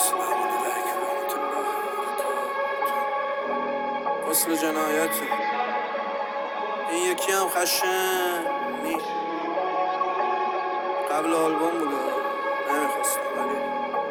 مثل جنایته این یکی هم خشنی قبل آلبوم بوده نمیخواستم ولی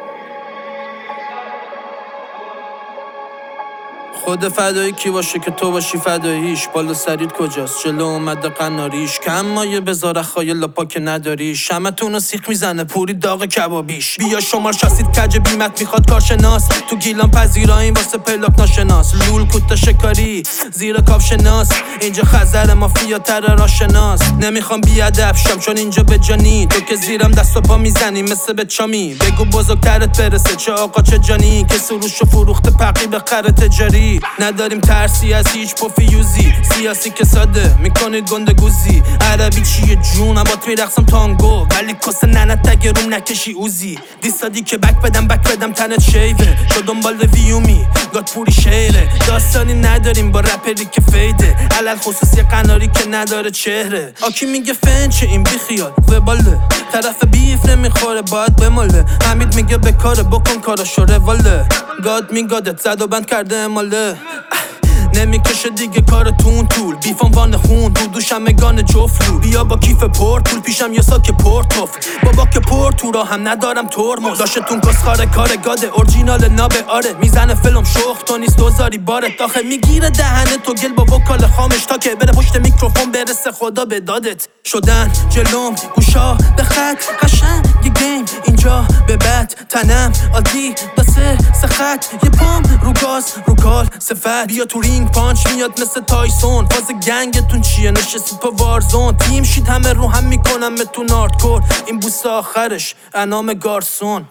خود فدایی کی باشه که تو باشی فداییش. بالا سرید کجاست جلو اومده قناریش که اما یه بذاره خایل پا که نداری. شمتونو سیخ میزنه پوری داغ کبابیش. بیا شمار شاسید کج بیمت میخواد کارشناس. تو گیلان پذیراییم واسه پلاک ناشناس. لول کوتا شکاری زیر کاف شناس. اینجا خزر مافیا تر راشناس. نمیخوام بیادب شم چون اینجا به جانی. تو که زیرم دست و پا میزنی مثل به چامی. بگو بزرگترت برسه چه آقا چه جانی. که سروش و فروخت پقی به خر تجاری. نداریم ترسی از هیچ پوفیوزی. سیاسی که ساده میکنید گندگوزی. عربی چیه جونم بات میرقصم تانگو. ولی کس ننت اگه روم نکشی اوزی. دیستادی که بک بدم تنت شیوه. تو دنبال ویومی گات پوری شیره. داستانی نداریم با رپری که فیده. علل خصوصی قناری که نداره چهره. آکی میگه فنچه این بیخیال وباله. طرف بیف نمیخوره باید بماله. حمید میگه بکاره بکن کاراشو رواله. گاد میگادت زد و بند کرده اماله. نمیکشه دیگه کارتون طول. بیفان وان خون دودوش همگان جفلو. بیا با کیف پورت طول پیشم یا ساک پورتوف. بابا که پورت تو را هم ندارم ترمز. داشتون کسخاره کار گاده اورجینال نابه آره. میزنه فیلم شخ تو نیست دوزاری بارت. داخل میگیره دهنه تو گل با وکال خامش. تا که بره پشت میکروفون برسه خدا به دادت. شدن جلوم گوشا به خط قشنگ یه گیم. اینجا به بد تنم عادی دسته سخت. یه پام رو گاز رو کال صفت. بیا تو رینگ پانچ میاد مثل تایسون. فاز گنگتون چیه نشستید پا وارزون. تیم شید همه رو هم میکنم متون آردکور. این بوس آخرش انام گارسون.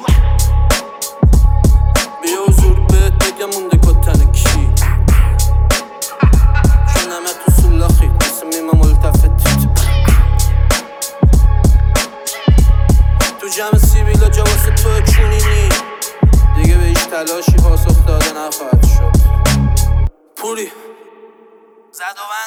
بیا حضور بهت بگم مونده کتن کی. چون همه تو سلاخید مثل میمه ملتفت. تو جمع سیبیلا جا واسه تو چونینی. دیگه به هیچ تلاشی پاسخ داده نخواهد شد. پوری زد و